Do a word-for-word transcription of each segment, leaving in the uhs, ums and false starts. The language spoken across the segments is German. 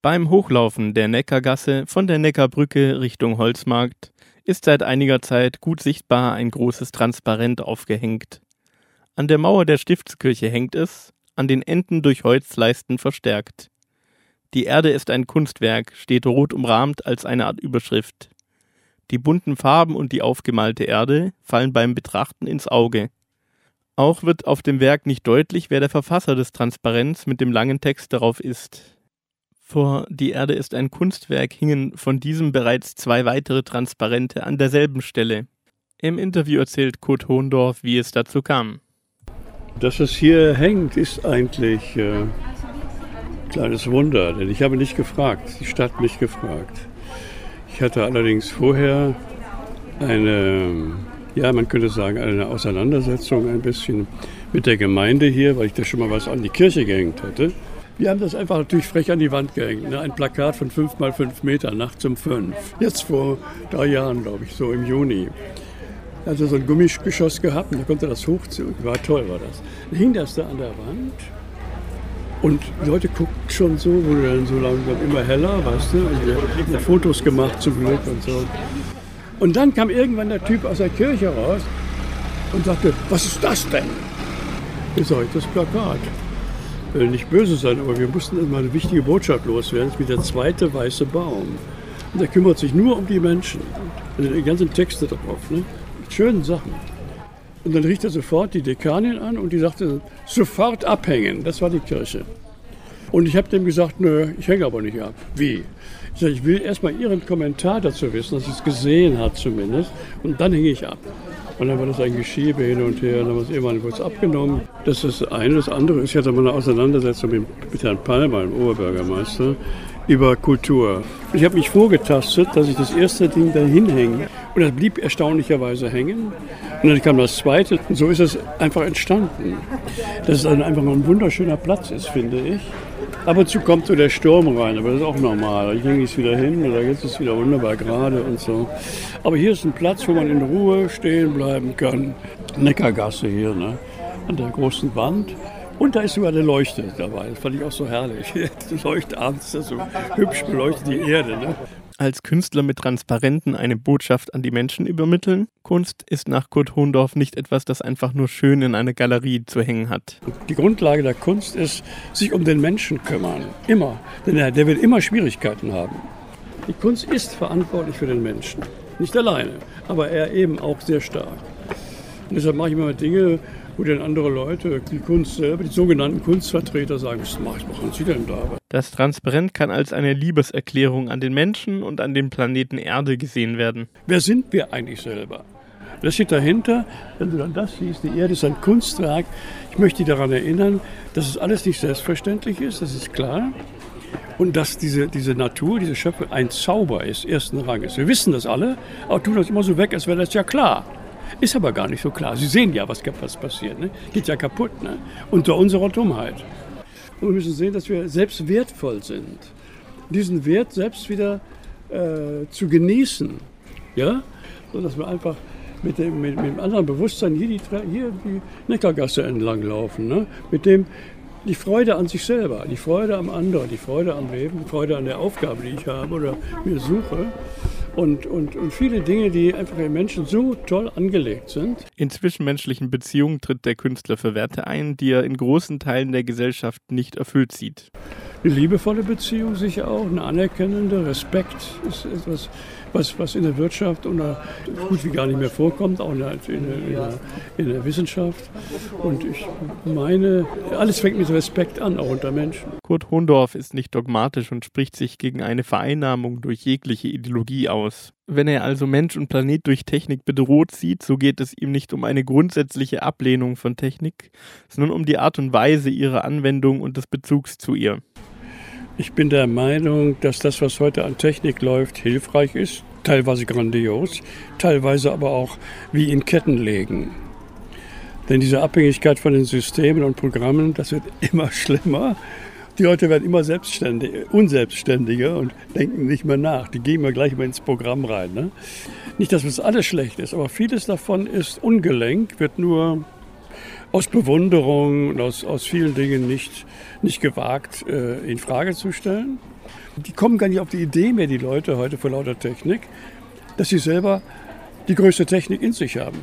Beim Hochlaufen der Neckargasse von der Neckarbrücke Richtung Holzmarkt ist seit einiger Zeit gut sichtbar ein großes Transparent aufgehängt. An der Mauer der Stiftskirche hängt es, an den Enden durch Holzleisten verstärkt. Die Erde ist ein Kunstwerk, steht rot umrahmt als eine Art Überschrift. Die bunten Farben und die aufgemalte Erde fallen beim Betrachten ins Auge. Auch wird auf dem Werk nicht deutlich, wer der Verfasser des Transparents mit dem langen Text darauf ist. Vor Die Erde ist ein Kunstwerk hingen von diesem bereits zwei weitere Transparente an derselben Stelle. Im Interview erzählt Kurt Hohndorf, wie es dazu kam. Dass es hier hängt, ist eigentlich äh, ein kleines Wunder, denn ich habe nicht gefragt, die Stadt mich gefragt. Ich hatte allerdings vorher eine, ja man könnte sagen, eine Auseinandersetzung ein bisschen mit der Gemeinde hier, weil ich da schon mal was an die Kirche gehängt hatte. Wir haben das einfach natürlich frech an die Wand gehängt. Ne? Ein Plakat von fünf mal fünf Meter, nachts um fünf. Jetzt vor drei Jahren, glaube ich, so im Juni. Also so ein Gummigeschoss gehabt und da konnte das hochziehen. War toll, war das. Dann hing das da an der Wand und die Leute guckten schon so, wurde dann so langsam immer heller, weißt du. Also wir haben Fotos gemacht zum Glück und so. Und dann kam irgendwann der Typ aus der Kirche raus und sagte, was ist das denn? Ich sage, das Plakat. Nicht böse sein, aber wir mussten immer eine wichtige Botschaft loswerden. Das ist wie der zweite weiße Baum. Und der kümmert sich nur um die Menschen. Und die ganzen Texte drauf, ne? Mit schönen Sachen. Und dann rief er sofort die Dekanin an und die sagte, sofort abhängen. Das war die Kirche. Und ich habe dem gesagt, nö, ich hänge aber nicht ab. Wie? Ich sage, ich will erstmal Ihren Kommentar dazu wissen, dass sie es gesehen hat zumindest. Und dann hänge ich ab. Und dann war das ein Geschiebe hin und her, dann haben wir es irgendwann kurz abgenommen. Das ist das eine. Das andere ist, ich hatte mal eine Auseinandersetzung mit, mit Herrn Palmer, dem Oberbürgermeister, über Kultur. Ich habe mich vorgetastet, dass ich das erste Ding da hinhänge. Und das blieb erstaunlicherweise hängen. Und dann kam das zweite. Und so ist es einfach entstanden. Dass es dann einfach mal ein wunderschöner Platz ist, finde ich. Ab und zu kommt so der Sturm rein, aber das ist auch normal. Ich hänge es wieder hin oder jetzt ist es wieder wunderbar gerade und so. Aber hier ist ein Platz, wo man in Ruhe stehen bleiben kann. Neckargasse hier, ne? An der großen Wand. Und da ist sogar eine Leuchte dabei. Das fand ich auch so herrlich. Die Leuchte abends, das so hübsch beleuchtet die Erde, ne? Als Künstler mit Transparenten eine Botschaft an die Menschen übermitteln? Kunst ist nach Kurt Hohndorf nicht etwas, das einfach nur schön in einer Galerie zu hängen hat. Die Grundlage der Kunst ist, sich um den Menschen kümmern. Immer. Denn der, der wird immer Schwierigkeiten haben. Die Kunst ist verantwortlich für den Menschen. Nicht alleine, aber er eben auch sehr stark. Und deshalb mache ich immer Dinge, wo dann andere Leute, die Kunst selber, die sogenannten Kunstvertreter sagen, was machen Sie denn da? Das Transparent kann als eine Liebeserklärung an den Menschen und an den Planeten Erde gesehen werden. Wer sind wir eigentlich selber? Das steht dahinter, wenn du dann das siehst, die Erde ist ein Kunstwerk. Ich möchte dich daran erinnern, dass es alles nicht selbstverständlich ist, das ist klar. Und dass diese, diese Natur, diese Schöpfung ein Zauber ist, ersten Ranges. Wir wissen das alle, aber tun das immer so weg, als wäre das ja klar. Ist aber gar nicht so klar. Sie sehen ja, was, was passiert. Ne? Geht ja kaputt, ne? Unter unserer Dummheit. Und wir müssen sehen, dass wir selbst wertvoll sind. Diesen Wert selbst wieder äh, zu genießen. Ja? So, dass wir einfach mit dem, mit, mit dem anderen Bewusstsein hier die, hier die Neckargasse entlang laufen. Ne? Mit dem die Freude an sich selber, die Freude am anderen, die Freude am Leben, die Freude an der Aufgabe, die ich habe oder mir suche. Und, und, und viele Dinge, die einfach im Menschen so toll angelegt sind. In zwischenmenschlichen Beziehungen tritt der Künstler für Werte ein, die er in großen Teilen der Gesellschaft nicht erfüllt sieht. Eine liebevolle Beziehung sicher auch, eine anerkennende, Respekt ist etwas, was, was in der Wirtschaft oder gut wie gar nicht mehr vorkommt, auch in der, in der, in der Wissenschaft. Und ich meine, alles fängt mit Respekt an, auch unter Menschen. Kurt Hohndorf ist nicht dogmatisch und spricht sich gegen eine Vereinnahmung durch jegliche Ideologie aus. Wenn er also Mensch und Planet durch Technik bedroht sieht, so geht es ihm nicht um eine grundsätzliche Ablehnung von Technik, sondern um die Art und Weise ihrer Anwendung und des Bezugs zu ihr. Ich bin der Meinung, dass das, was heute an Technik läuft, hilfreich ist, teilweise grandios, teilweise aber auch wie in Ketten legen. Denn diese Abhängigkeit von den Systemen und Programmen, das wird immer schlimmer. Die Leute werden immer selbstständiger, unselbstständiger und denken nicht mehr nach. Die gehen wir gleich mal ins Programm rein. Ne? Nicht, dass das alles schlecht ist, aber vieles davon ist ungelenk, wird nur aus Bewunderung und aus, aus vielen Dingen nicht, nicht gewagt, äh, in Frage zu stellen. Die kommen gar nicht auf die Idee mehr, die Leute heute vor lauter Technik, dass sie selber die größte Technik in sich haben.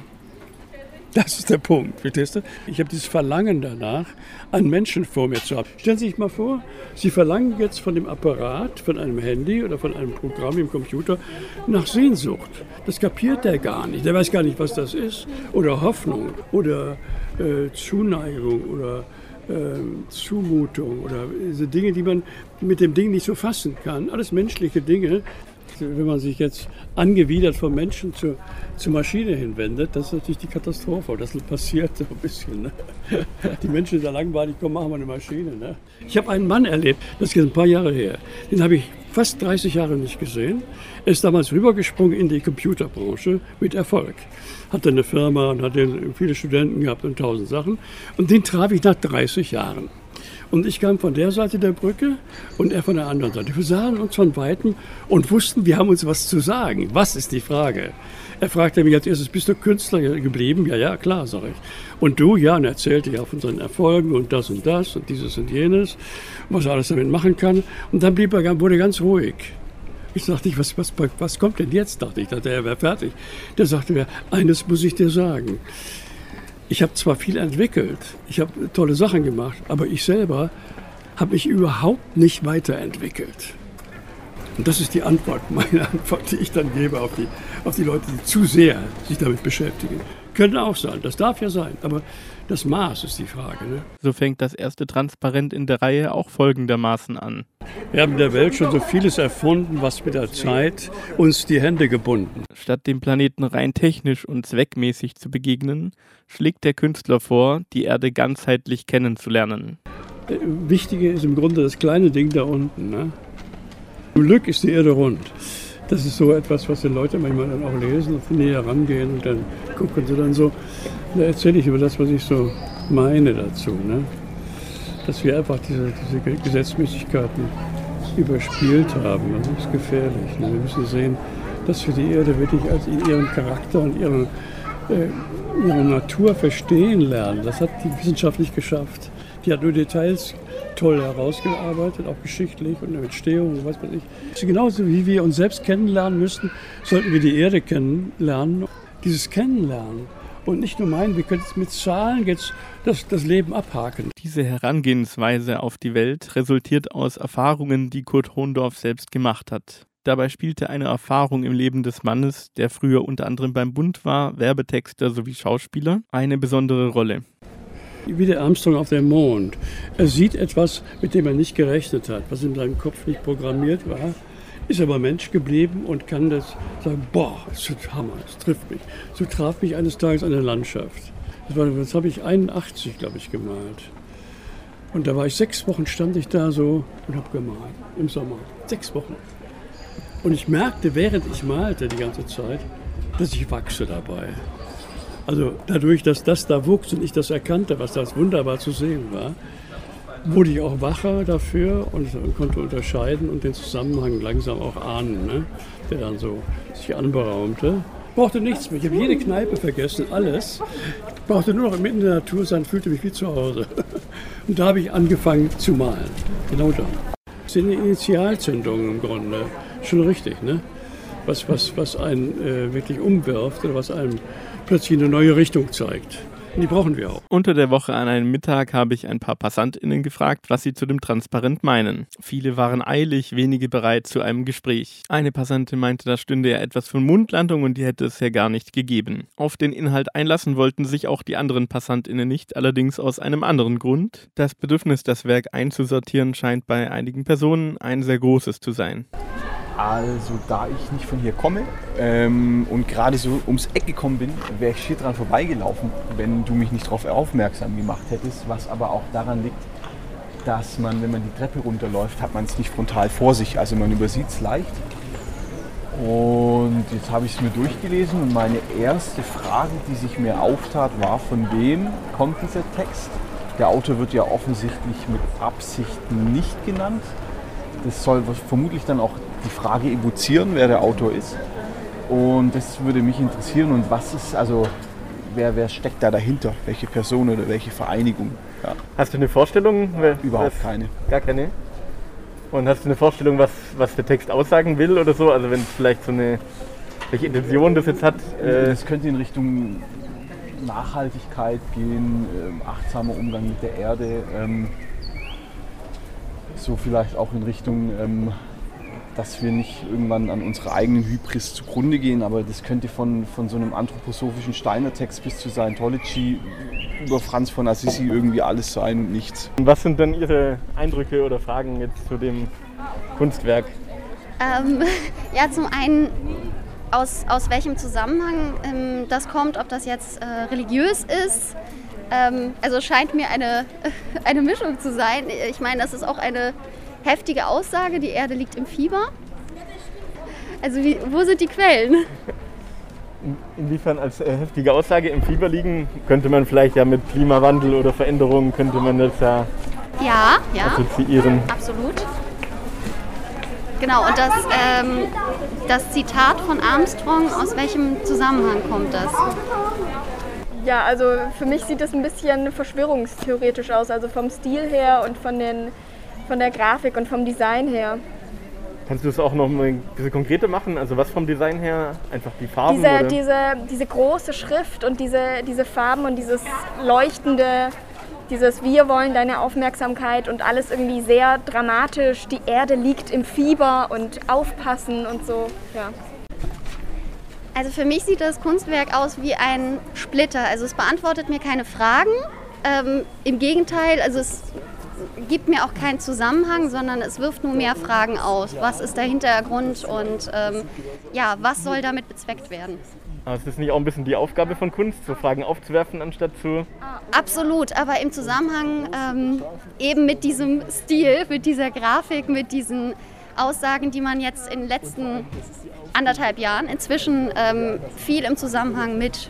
Das ist der Punkt, verstehst du? Ich habe dieses Verlangen danach, einen Menschen vor mir zu haben. Stellen Sie sich mal vor, Sie verlangen jetzt von dem Apparat, von einem Handy oder von einem Programm im Computer nach Sehnsucht. Das kapiert der gar nicht. Der weiß gar nicht, was das ist. Oder Hoffnung oder äh, Zuneigung oder äh, Zumutung oder diese Dinge, die man mit dem Ding nicht so fassen kann. Alles menschliche Dinge. Wenn man sich jetzt angewidert vom Menschen zur, zur Maschine hinwendet, das ist natürlich die Katastrophe. Das passiert so ein bisschen. Ne? Die Menschen sind da langweilig, komm, machen wir eine Maschine. Ne? Ich habe einen Mann erlebt, das ist jetzt ein paar Jahre her. Den habe ich fast dreißig Jahre nicht gesehen. Er ist damals rübergesprungen in die Computerbranche mit Erfolg. Hatte eine Firma und hatte viele Studenten gehabt und tausend Sachen. Und den traf ich nach dreißig Jahren. Und ich kam von der Seite der Brücke und er von der anderen Seite. Wir sahen uns von Weitem und wussten, wir haben uns was zu sagen. Was ist die Frage? Er fragte mich als erstes, bist du Künstler geblieben? Ja, ja, klar, sage ich. Und du? Ja, und er erzählte ja von seinen Erfolgen und das und das und dieses und jenes, was er alles damit machen kann. Und dann blieb er, wurde er ganz ruhig. Ich sagte, was, was, was kommt denn jetzt? Dachte ich, dachte, er wäre fertig. Der sagte mir, eines muss ich dir sagen. Ich habe zwar viel entwickelt, ich habe tolle Sachen gemacht, aber ich selber habe mich überhaupt nicht weiterentwickelt. Und das ist die Antwort, meine Antwort, die ich dann gebe auf die, auf die Leute, die zu sehr sich damit beschäftigen. Könnte auch sein, das darf ja sein, aber das Maß ist die Frage. Ne? So fängt das erste Transparent in der Reihe auch folgendermaßen an. Wir haben in der Welt schon so vieles erfunden, was mit der Zeit uns die Hände gebunden. Statt dem Planeten rein technisch und zweckmäßig zu begegnen, schlägt der Künstler vor, die Erde ganzheitlich kennenzulernen. Das Wichtige ist im Grunde das kleine Ding da unten. Ne? Zum Glück ist die Erde rund. Das ist so etwas, was die Leute manchmal dann auch lesen und näher rangehen und dann gucken sie dann so. Da erzähle ich über das, was ich so meine dazu. Ne? Dass wir einfach diese, diese Gesetzmäßigkeiten überspielt haben. Das ist gefährlich. Ne? Wir müssen sehen, dass wir die Erde wirklich als in ihrem Charakter und ihrer, äh, ihrer Natur verstehen lernen. Das hat die Wissenschaft nicht geschafft. Die hat nur Details toll herausgearbeitet, auch geschichtlich und in Entstehung und was weiß ich. Genauso wie wir uns selbst kennenlernen müssten, sollten wir die Erde kennenlernen. Dieses Kennenlernen und nicht nur meinen, wir können jetzt mit Zahlen jetzt das, das Leben abhaken. Diese Herangehensweise auf die Welt resultiert aus Erfahrungen, die Kurt Hohndorf selbst gemacht hat. Dabei spielte eine Erfahrung im Leben des Mannes, der früher unter anderem beim Bund war, Werbetexter sowie Schauspieler, eine besondere Rolle. Wie der Armstrong auf dem Mond. Er sieht etwas, mit dem er nicht gerechnet hat, was in seinem Kopf nicht programmiert war, ist aber Mensch geblieben und kann das sagen, boah, das ist Hammer, das trifft mich. So traf mich eines Tages eine Landschaft. Das, war, das habe ich einundachtzig, glaube ich, gemalt. Und da war ich sechs Wochen, stand ich da so und habe gemalt, im Sommer. Sechs Wochen. Und ich merkte, während ich malte die ganze Zeit, dass ich wachse dabei. Also dadurch, dass das da wuchs und ich das erkannte, was da wunderbar zu sehen war, wurde ich auch wacher dafür und konnte unterscheiden und den Zusammenhang langsam auch ahnen, ne? Der dann so sich anberaumte. Ich brauchte nichts mehr, ich habe jede Kneipe vergessen, alles. Ich brauchte nur noch mitten in der Natur sein, fühlte mich wie zu Hause. Und da habe ich angefangen zu malen, genau da. Das sind die Initialzündungen im Grunde, schon richtig, ne? Was, was, was einen äh, wirklich umwirft oder was einem plötzlich eine neue Richtung zeigt. Und die brauchen wir auch. Unter der Woche an einem Mittag habe ich ein paar PassantInnen gefragt, was sie zu dem Transparent meinen. Viele waren eilig, wenige bereit zu einem Gespräch. Eine Passantin meinte, da stünde ja etwas von Mundlandung und die hätte es ja gar nicht gegeben. Auf den Inhalt einlassen wollten sich auch die anderen PassantInnen nicht, allerdings aus einem anderen Grund. Das Bedürfnis, das Werk einzusortieren, scheint bei einigen Personen ein sehr großes zu sein. Also da ich nicht von hier komme ähm, und gerade so ums Eck gekommen bin, wäre ich hier dran vorbeigelaufen, wenn du mich nicht darauf aufmerksam gemacht hättest, was aber auch daran liegt, dass man, wenn man die Treppe runterläuft, hat man es nicht frontal vor sich, also man übersieht es leicht. Und jetzt habe ich es mir durchgelesen und meine erste Frage, die sich mir auftat, war, von wem kommt dieser Text? Der Autor wird ja offensichtlich mit Absicht nicht genannt. Das soll vermutlich dann auch die Frage evozieren, wer der Autor ist. Und das würde mich interessieren. Und was ist, also, wer, wer steckt da dahinter? Welche Person oder welche Vereinigung? Ja. Hast du eine Vorstellung? Überhaupt keine. Gar keine? Und hast du eine Vorstellung, was, was der Text aussagen will oder so? Also wenn es vielleicht so eine, welche Intention das jetzt hat? Äh Es könnte in Richtung Nachhaltigkeit gehen, ähm, achtsamer Umgang mit der Erde, ähm, so vielleicht auch in Richtung, ähm, dass wir nicht irgendwann an unserer eigenen Hybris zugrunde gehen, aber das könnte von, von so einem anthroposophischen Steiner-Text bis zu Scientology über Franz von Assisi irgendwie alles sein und nichts. Was sind denn Ihre Eindrücke oder Fragen jetzt zu dem Kunstwerk? Ähm, ja, zum einen, aus, aus welchem Zusammenhang ähm, das kommt, ob das jetzt äh, religiös ist. Ähm, also scheint mir eine, eine Mischung zu sein. Ich meine, das ist auch eine heftige Aussage, die Erde liegt im Fieber. Also wie, wo sind die Quellen? Inwiefern als äh, heftige Aussage im Fieber liegen, könnte man vielleicht ja mit Klimawandel oder Veränderungen, könnte man das ja, Ja, ja, assoziieren. absolut. Genau, und das, ähm, das Zitat von Armstrong, aus welchem Zusammenhang kommt das? Ja, also für mich sieht das ein bisschen verschwörungstheoretisch aus, also vom Stil her und von, den, von der Grafik und vom Design her. Kannst du es auch noch mal ein bisschen konkreter machen? Also was vom Design her? Einfach die Farben? Diese, oder? diese, diese große Schrift und diese, diese Farben und dieses leuchtende, dieses Wir wollen deine Aufmerksamkeit und alles irgendwie sehr dramatisch. Die Erde liegt im Fieber und aufpassen und so, ja. Also für mich sieht das Kunstwerk aus wie ein Splitter. Also es beantwortet mir keine Fragen. Ähm, Im Gegenteil, also es gibt mir auch keinen Zusammenhang, sondern es wirft nur mehr Fragen aus. Was ist der Hintergrund und ähm, ja, was soll damit bezweckt werden? Aber ist das nicht auch ein bisschen die Aufgabe von Kunst, so Fragen aufzuwerfen, anstatt zu... Absolut, aber im Zusammenhang ähm, eben mit diesem Stil, mit dieser Grafik, mit diesen Aussagen, die man jetzt in den letzten anderthalb Jahren inzwischen ähm, viel im Zusammenhang mit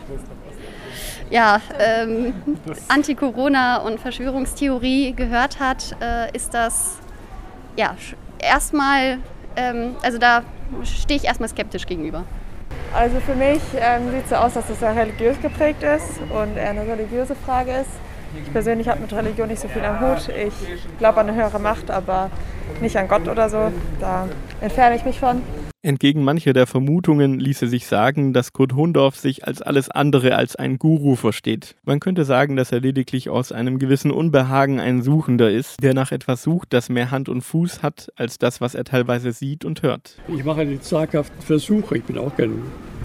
ja, ähm, Anti-Corona und Verschwörungstheorie gehört hat, äh, ist das ja erstmal, ähm, also da stehe ich erstmal skeptisch gegenüber. Also für mich ähm, sieht es so aus, dass es sehr religiös geprägt ist und eher eine religiöse Frage ist. Ich persönlich habe mit Religion nicht so viel am Hut. Ich glaube an eine höhere Macht, aber nicht an Gott oder so. Da entferne ich mich von. Entgegen mancher der Vermutungen ließe sich sagen, dass Kurt Hondorf sich als alles andere als ein Guru versteht. Man könnte sagen, dass er lediglich aus einem gewissen Unbehagen ein Suchender ist, der nach etwas sucht, das mehr Hand und Fuß hat, als das, was er teilweise sieht und hört. Ich mache die zaghaften Versuche. Ich bin auch kein,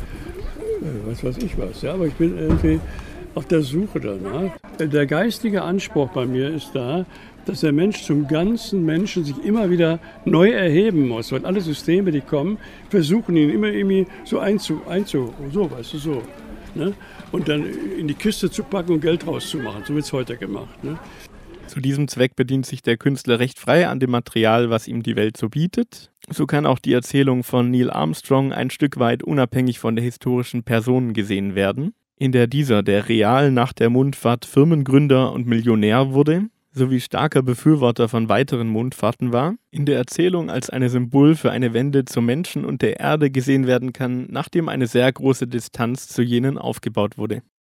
äh, was weiß ich was, ja, aber ich bin irgendwie auf der Suche danach. Der geistige Anspruch bei mir ist da, dass der Mensch zum ganzen Menschen sich immer wieder neu erheben muss. Weil alle Systeme, die kommen, versuchen ihn immer irgendwie so einzu, einzu so, weißt du, so. Ne? Und dann in die Kiste zu packen und Geld rauszumachen. So wird es heute gemacht. Ne? Zu diesem Zweck bedient sich der Künstler recht frei an dem Material, was ihm die Welt so bietet. So kann auch die Erzählung von Neil Armstrong ein Stück weit unabhängig von der historischen Person gesehen werden, in der dieser, der real nach der Mondfahrt Firmengründer und Millionär wurde, sowie starker Befürworter von weiteren Mondfahrten war, in der Erzählung als eine Symbol für eine Wende zum Menschen und der Erde gesehen werden kann, nachdem eine sehr große Distanz zu jenen aufgebaut wurde.